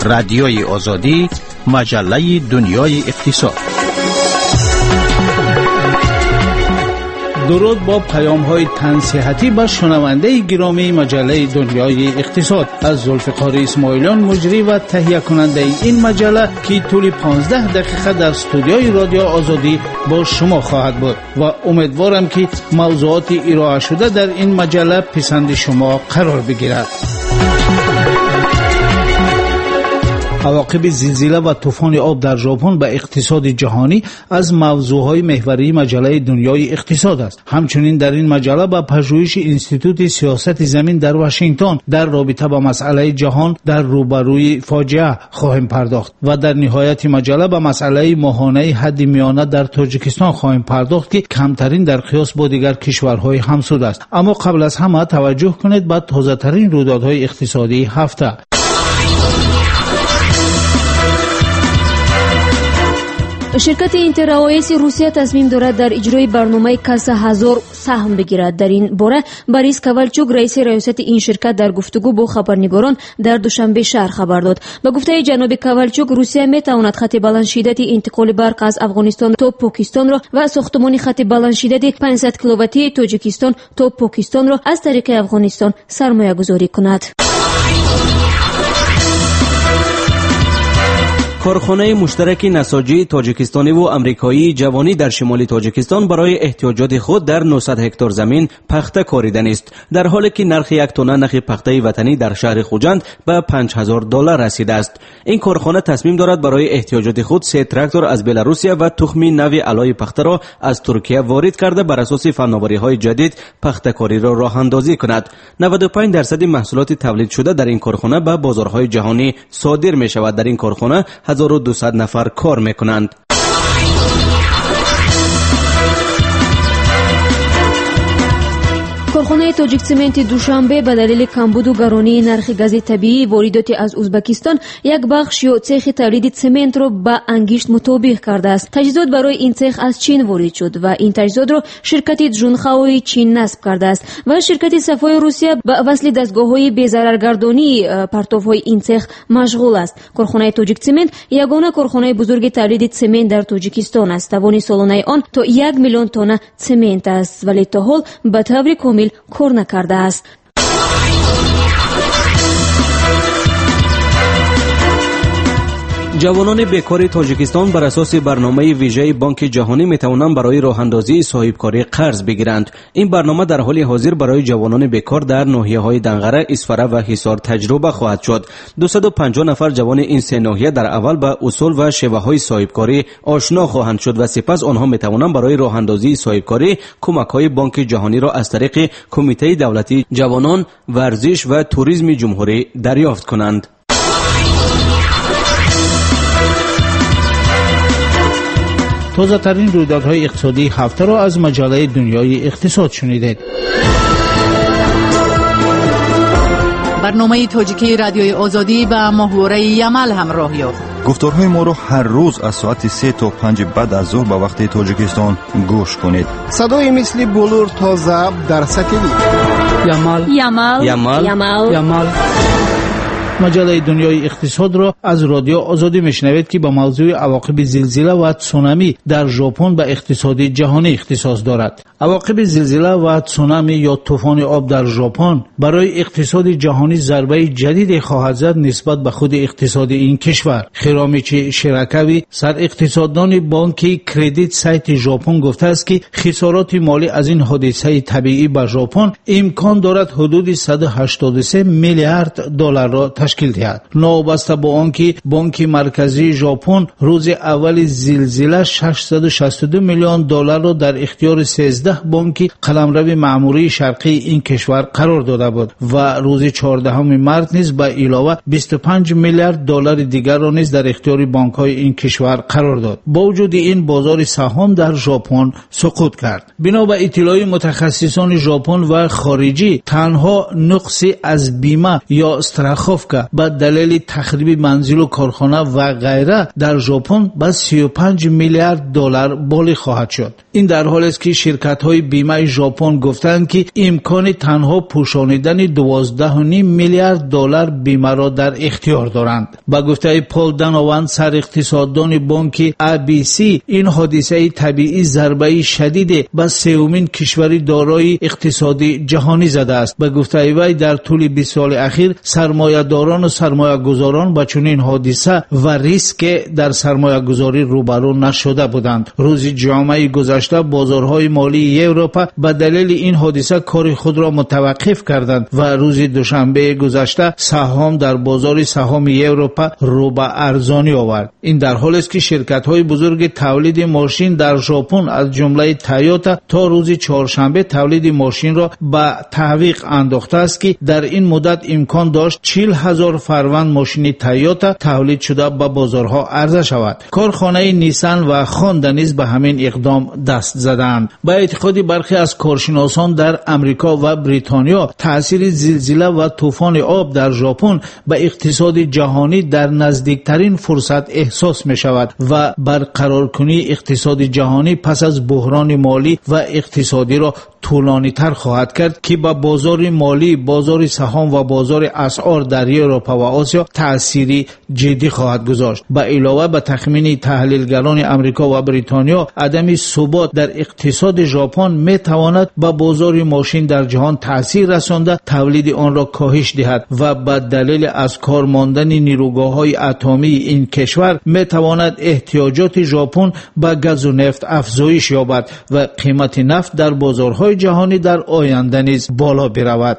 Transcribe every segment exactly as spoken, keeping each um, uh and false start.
رادیوی آزادی، مجله دنیای اقتصاد. درود با پیام های تنصیحاتی به شنونده گرامی مجله دنیای اقتصاد از ذوالفقار اسماعیلیان، مجری و تهیه کننده این مجله که طول پانزده دقیقه در استودیوی رادیو آزادی با شما خواهد بود و امیدوارم که موضوعات ارائه شده در این مجله پسند شما قرار بگیرد. عواقب زلزله و طوفان آب در ژاپن به اقتصاد جهانی از موضوعهای محوری مجله دنیای اقتصاد است. همچنین در این مجله به پژوهش انستیتوت سیاست زمین در واشنگتن در رابطه با مسئله جهان در روبروی فاجعه خواهیم پرداخت و در نهایت مجله به مسئله ماهانه حد میانه در تاجیکستان خواهیم پرداخت که کمترین در قیاس با دیگر کشورهای همسود است. اما قبل از همه توجه کنید به تازه ترین رویدادهای اقتصادی هفته. شرکت اینتراوایس روسیه تصمیم دارد در اجرای برنامه کسا هزار سهم بگیرد. در این باره بوریس کوالچوک رئیس ریاست این شرکت در گفتگو با خبرنگاران در دوشنبه شهر خبر داد. با گفته جناب کوالچوک، روسیه میتواند خط بلند شدت انتقال برق از افغانستان تا پاکستان را و ساختمان خط بلند شدت پانصد کیلوواتی تاجیکستان تا پاکستان را از طریق افغانستان سرمایه گذاری کند. کارخانه مشترک نساجی تاجیکستانی و امریکایی جوانی در شمال تاجیکستان برای احتیاجات خود در نهصد هکتار زمین پخته کاریدن است، در حالی که نرخ یک تن نخ پخته وطنی در شهر خوجند به پنج هزار دلار رسیده است. این کارخانه تصمیم دارد برای احتیاجات خود سه تراکتور از بلاروسیه و تخم نو علای پخته را از ترکیه وارد کرده بر اساس فناوری‌های جدید پخته کاری را راه اندازی کند. نود و پنج درصد محصولات تولید شده در این کارخانه به بازارهای جهانی صادر می شود. در این کارخانه هزار و دویست نفر کار میکنند. کارخانه تاجیک سمنت دوشنبه به دلیل کمبود و گرانی نرخ گاز طبیعی واردات از ازبکستان یک بخش یا سیخ تولید سمنت را به انگشت مطابق کرده است. تجهیزات برای این سیخ از چین وارد شد و این تجهیزات را شرکت جونخوای چین نصب کرده است و شرکت صفای روسیه به وصل دستگاه‌های بی‌ضررگردانی پرتوهای این سیخ مشغول است. کارخانه تاجیک سمنت یگانه کارخانه بزرگ تولید سمنت در تاجیکستان است. توان سالانه آن تا یک میلیون تن سمنت است، ولی تا حال به طور کامل کار نکرده است. جوانان بیکار تاجیکستان بر اساس برنامه ویژه بانک جهانی می توانند برای راه اندازی صاحبکاری قرض بگیرند. این برنامه در حال حاضر برای جوانان بیکار در ناحیه‌های دنغره، اسفره و حصار تجربه خواهد شد. دویست و پنجاه نفر جوان این سه ناحیه در اول به اصول و شیوه‌های صاحبکاری آشنا خواهند شد و سپس آنها می توانند برای راه اندازی صاحبکاری کمک‌های بانک جهانی را از طریق کمیته دولتی جوانان، ورزش و توریسم جمهوری دریافت کنند. تازه ترین رویدادهای اقتصادی هفته را از مجله دنیای اقتصاد شنیدید. برنامه تاجیکی رادیوی آزادی با محور یمل همراه یافت. گفتارهای ما را هر روز از ساعت سه تا پنج بعد از ظهر به وقت تاجیکستان گوش کنید. صدای مثل بلور تازه در ساتلیت. یمل یمل یمل یمل یمل مجله دنیای اقتصاد را از رادیو آزادی میشنوید که با موضوع عواقب زلزله و تسونامی در ژاپن به اقتصاد جهانی اختصاص دارد. عواقب زلزله و تسونامی یا طوفان آب در ژاپن برای اقتصاد جهانی ضربه جدید خواهد زد نسبت به خود اقتصاد این کشور. خیرامیچی شیراکاوی، سر اقتصاددان بانک کردیت سایت ژاپن گفته است که خسارات مالی از این حادثه طبیعی به ژاپن امکان دارد حدود صد و هشتاد و سه میلیارد دلار را تشکیل دهد. نوابسته با آنکه بانک مرکزی ژاپن روز اول زلزله ششصد و شصت و دو میلیون دلار را در اختیار سیزده بانک قلمرو معموری شرقی این کشور قرار داده بود و روز چهاردهم مارس نیز به علاوه بیست و پنج میلیارد دلار دیگر را نیز در اختیار بانک‌های این کشور قرار داد. با وجود این بازار سهام در ژاپن سقوط کرد. بنا به اطلاع متخصصان ژاپن و خارجی، تنها نقصی از بیمه یا استراخوفکا که به دلیل تخریب منزل و کارخانه و غیره در ژاپن به سی و پنج میلیارد دلار بالغ خواهد شد. این در حالی است که شرکت‌های بیمه ژاپن گفتند که امکان تنها پوشانیدن دوازده و نیم میلیارد دلار بیمه را در اختیار دارند. با گفته پل دانوان سر اقتصاددان بانک ای بی سی، این حادثه طبیعی ضربه شدید به سومین کشور دارای اقتصادی جهانی زده است. به گفته وی در طول بیست سال اخیر سرمایه‌داران و سرمایه‌گذاران با چنین حادثه و ریسک در سرمایه‌گذاری روبرو نشده بودند. روز جمعه گذشته بازارهای مالی اروپا به دلیل این حادثه کار خود را متوقف کردند و روز دوشنبه گذشته سهام در بازار سهام اروپا رو به ارزانی آورد. این در حالی است که شرکت‌های بزرگ تولید ماشین در ژاپن از جمله تویوتا تا روز چهارشنبه تولید ماشین را به تعویق انداخته است که در این مدت امکان داشت چهل هزار فروند ماشین تویوتا تولید شده به بازارها عرضه شود. کارخانه نیسان و هوندا نیز به همین اقدام دست زدند. با اعتقاد برخی از کارشناسان در امریکا و بریتانیا، تاثیر زلزله و طوفان آب در ژاپن به اقتصاد جهانی در نزدیکترین فرصت احساس می شود و برقرار کنی اقتصاد جهانی پس از بحران مالی و اقتصادی را طولانی تر خواهد کرد که با بازار مالی، بازار سهام و بازار اسعار در اروپا و آسیا تأثیری جدی خواهد گذاشت. با علاوه به تخمین تحلیلگران امریکا و بریتانیا، عدم ثبات در اقتصاد ژاپن می تواند به بازار ماشین در جهان تأثیر رسانده تولید آن را کاهش دهد و به دلیل از کار ماندن نیروگاه‌های اتمی این کشور می تواند احتیاجات ژاپن به گاز و نفت افزایش یابد و قیمت نفت در بازارهای جهانی در آینده نیز بالا برود.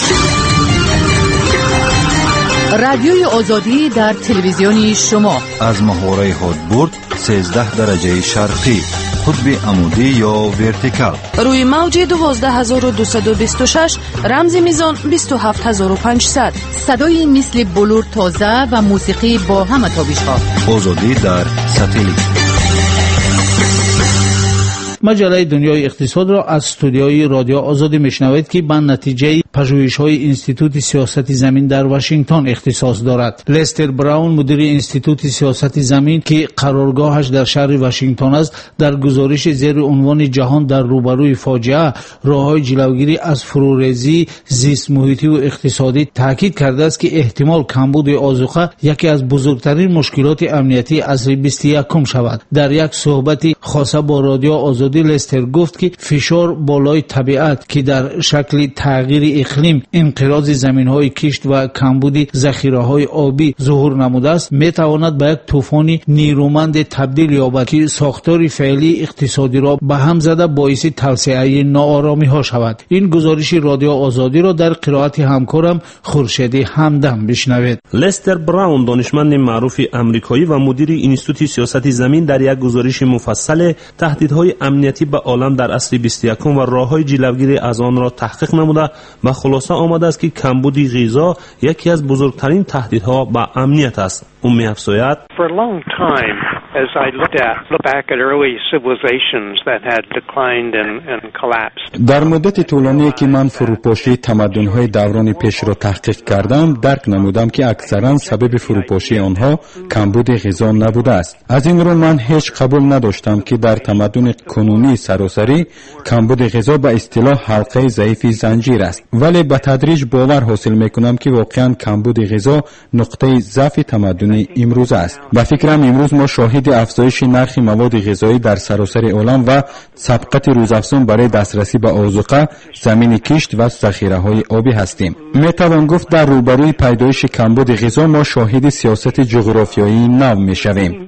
رادیوی آزادی در تلویزیون شما از محوره هدبرد سیزده درجه شرقی، قطب عمودی یا ورتیکال، روی موج دوازده هزار و دویست و بیست و شش، رمز میزان بیست و هفت هزار و پانصد. صدای مثل بلور تازه و موسیقی با همه تابش‌ها. آزادی در ساتلیت. مجله دنیای اقتصاد را از استودیوی رادیو آزادی میشنوید که به نتیجه پژوهش‌های انستیتوت سیاست زمین در واشنگتن اختصاص دارد. لستر براون، مدیر انستیتوت سیاست زمین که قرارگاهش در شهر واشنگتن است، در گزارش زیر عنوان جهان در روبروی فاجعه، راه‌های جلوگیری از فروریزی زیست محیطی و اقتصادی تاکید کرده است که احتمال کمبود آذوقه یکی از بزرگترین مشکلات امنیتی عصر بیست و یکم شود. در یک صحبت خاصه با رادیو آزادی، لستر گفت که فشار بالای طبیعت که در شکل تغییر اقلیم، انقراض زمین‌های کشت و کمبود ذخیره‌های آبی ظهور نموده است، می‌تواند به یک طوفان نیرومند تبدیل یابد که ساختار فعلی اقتصادی را به هم زده باعث توسعه ناآرامی‌ها شود. این گزارش رادیو آزادی را در قرائت همکارم خورشید همدم بشنوید. لستر براون، دانشمند معروف آمریکایی و مدیر انستیتوت سیاست زمین، در یک گزارش مفصل تهدیدهای امنیتی به عالم در عصر بیست و یکم و راه‌های جلوگیری از آن را تحقیق نموده و خلاصه آمده است که کمبود غذا یکی از بزرگترین تهدیدها به امنیت است. او می‌افزاید: As I looked at, look back at early civilizations that had declined and, and collapsed. در مدت طولانی که من فروپاشی تمدن‌های دوران پیش را تحقیق کردم، درک نمودم که اکثرا سبب فروپاشی آنها کمبود غذا نبوده است. از این رو من هیچ قبول نداشتم که در تمدن کنونی سراسری کمبود غذا به اصطلاح حلقه ضعیف زنجیر است، ولی به تدریج باور حاصل می‌کنم که واقعا کمبود غذا نقطه ضعف تمدن امروز است. به فکرم امروز ما شاهد افزایش نرخ مواد غذایی در سراسر عالم و سبقت روزافزون برای دسترسی به آذوقه، زمین کشت و ذخیره‌های آبی هستیم. میتوان گفت در روبروی پیدایش کمبود غذا ما شاهد سیاست جغرافیایی نو میشویم.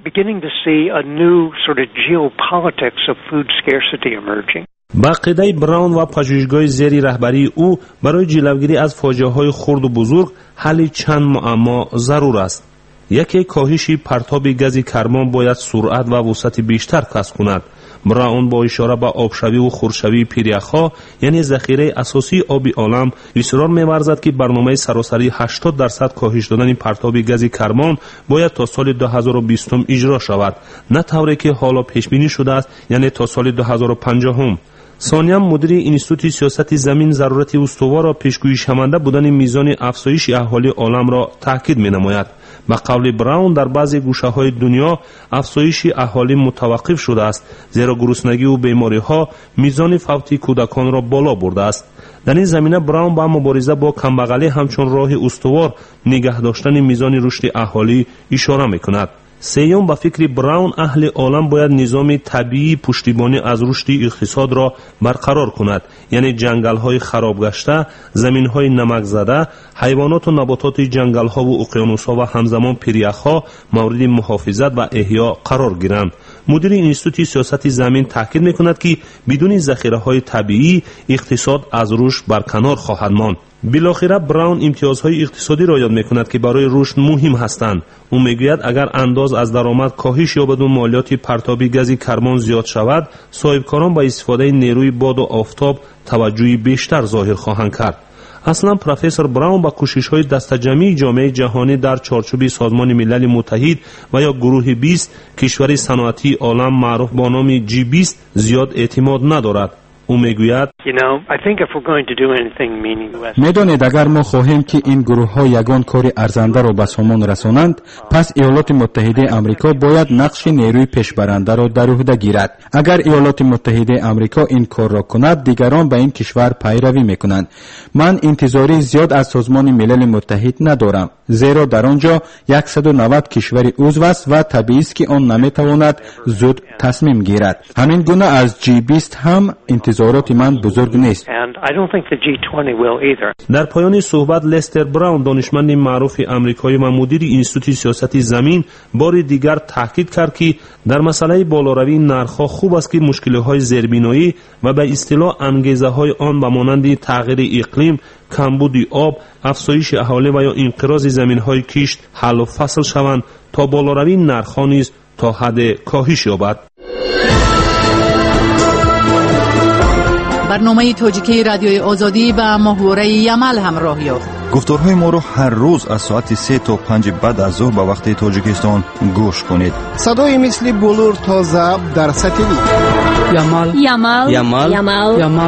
با عقیده براون و پژوهشگاه زیر رهبری او، برای جلوگیری از فاجعه‌های خرد و بزرگ حل چند معما ضرور است. یکی کاهش پرتاب گاز کربن باید سرعت و وسعت بیشتر کسب کند. براون با اشاره به آبشوی و خورشوی پیریخ‌ها، یعنی ذخیره اساسی آبی عالم، اصرار می‌ورزد که برنامه سراسری هشتاد درصد کاهش دادن پرتاب گاز کربن باید تا سال دو هزار و بیست اجرا شود، نه طوری که حالا پیش بینی شده است، یعنی تا سال دو هزار و پنجاه. ثانیا مدیر انستیتوت سیاست زمین ضرورت استوار و پیشگویی شونده بودن میزان افزایش اهالی عالم را تاکید می‌نماید. به قول براون در بعضی گوشه‌های دنیا افزایش اهالی متوقف شده است، زیرا گرسنگی و بیماری‌ها میزان فوتی کودکان را بالا برده است. در این زمینه براون با مبارزه با کمبغلی همچون راه استوار نگه داشتن میزان رشد اهالی اشاره می‌کند. سیوم به فکر براون اهل عالم باید نظام طبیعی پشتیبانی از رشد اقتصاد را برقرار کند، یعنی جنگل‌های خراب گشته، زمین‌های نمک زده، حیوانات و نباتات جنگل‌ها و اقیانوس‌ها و همزمان پریخ‌ها مورد محافظت و احیا قرار گیرند. مدیر انستیتوت سیاست زمین تاکید می‌کند که بدون ذخیره‌های طبیعی اقتصاد از رشد برکنار خواهد ماند. بالاخره براون امتیازهای اقتصادی را یاد می‌کند که برای رشد مهم هستند. او میگوید اگر انداز از درآمد کاهش یابد و مالیات پرتابی گاز کربن زیاد شود، صاحبکاران به استفاده نیروی باد و آفتاب توجهی بیشتر ظاهر خواهند کرد. اصلا پروفسور براون با کوشش‌های دسته‌جمعی جامعه جهانی در چارچوب سازمان ملل متحد و یا گروه بیست کشور صنعتی عالم معروف با نام جی بیست زیاد اعتماد ندارد. او میگوید میدانید اگر ما خواهیم که این گروه ها یگان کار ارزنده را به سامان رسانند، پس ایالات متحده آمریکا باید نقش نیروی پیشبرنده را در عهده گیرد. اگر ایالات متحده آمریکا این کار را کند، دیگران به این کشور پیروی میکنند. من انتظاری زیاد از سازمان ملل متحد ندارم، زیرا در آنجا صد و نود کشور عضو است و طبیعی است که آن نمیتواند زود تصمیم گیرد. همین گونه از جی بیست هم انتظارات من بزرگ نیست. در پایان صحبت لستر براون دانشمند معروف آمریکایی و مدیر انستیتوت سیاست زمین بار دیگر تاکید کرد که در مسئله بالاروی نرخ‌ها خوب است که مشکل‌های زیربنایی و به اصطلاح انگیزه‌های آن به مانند تغییر اقلیم، کمبود آب، افزایش اهالی و یا انقراض زمین‌های کشت حل و فصل شوند تا بالاروی نرخ‌ها نیز تا حد کاهش یابد. برنامه تاجیکی رادیوی آزادی به محوره یمل همراه یافت. گفتارهای ما رو هر روز از ساعت سه تا پنج بعد از ظهر به وقت تاجیکستان گوش کنید. صدای مثل بلور تا ضبط در ستلیت. یمل یمل یمل یمل یمل.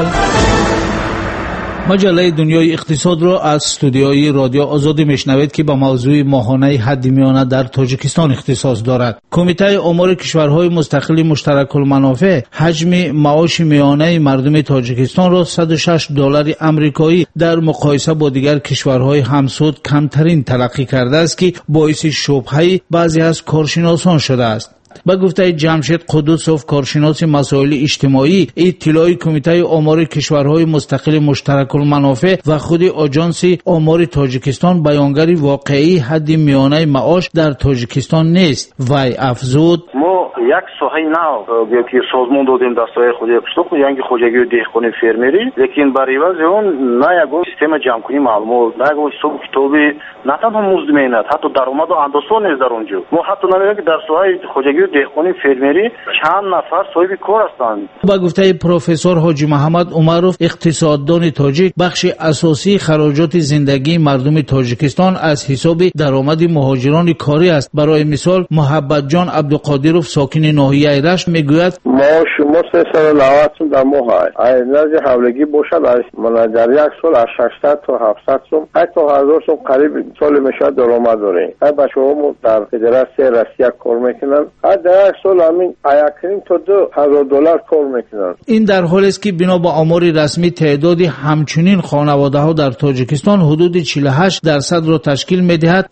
مجله دنیای اقتصاد را از استودیوی رادیو آزادی میشنوید که به موضوع ماهانه حد میانه در تاجیکستان اختصاص دارد. کمیته آمار کشورهای مستقل مشترک المنافع حجم معاش میانه مردم تاجیکستان را صد و شش دلار آمریکایی در مقایسه با دیگر کشورهای همسود کمترین تلقی کرده است که باعث شبهه بعضی از کارشناسان شده است. با گفته جمشید قدوسوف کارشناس مسائل اجتماعی، اطلاع کمیته آمار کشورهای مستقل مشترک المنافع و خود آژانس آمار تاجیکستان بیانگر واقعی حد میانه معاش در تاجیکستان نیست. وی افزود: ما یک ساحه نو که سازمان دادیم دستای خودی قشتوق یعنی خوجگی دهقانی فرمری، لیکن برای عوض اون نه یک سیستم جمع کنی معلومات، نه یک حساب کتابی، نه تنها مزد حتی درآمد و اندازه نیست در اونجا. ما حتی نمیگیم که در ساحه خوجگی دهقانی فرمری چند نفر صاحب کار هستند. با گفته پروفسور حاجی محمد عمروف اقتصاددان تاجیک، بخش اساسی خراجات زندگی مردم تاجیکستان از حساب درآمد مهاجران کاری است. برای مثال محبت جان عبدالقادرов ساکن ناحیه رشت میگوید: معاش ما سیصد و نود سوم در ماه است. از حولگی باشد از من در یک سال از ششصد تا هفتصد سوم حتی هزار سوم قریب سال میشه درآمد داریم. بچه‌ها در فدراسیون روسیه کار میکنن. در یک سال همین یک تا دو هزار دلار کار میکنن. این در حالی است که بنا به آمار رسمی تعداد همچنین خانواده ها در تاجیکستان حدود چهل و هشت درصد را تشکیل میدهد.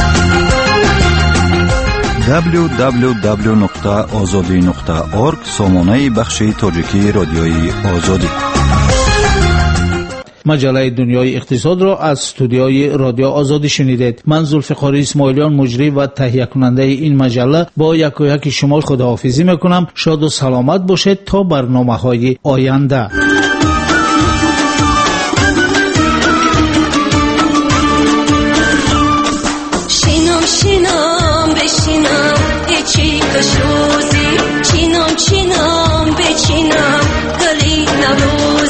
دبلیو دبلیو دبلیو نقطه آزادی نقطه اورگ سامانه بخش تاجیکی رادیوی آزادی. مجله دنیای اقتصاد را از استودیوی رادیو آزادی شنیدید. من ذوالفقار اسماعیلیان مجری و تهیه کننده این مجله با یک و یک شما خداحافظی میکنم. شاد و سلامت باشید تا برنامه‌های آینده. شینم شینم بشینم ایچی کشوزی چینم چینم بچینم گلی نروزی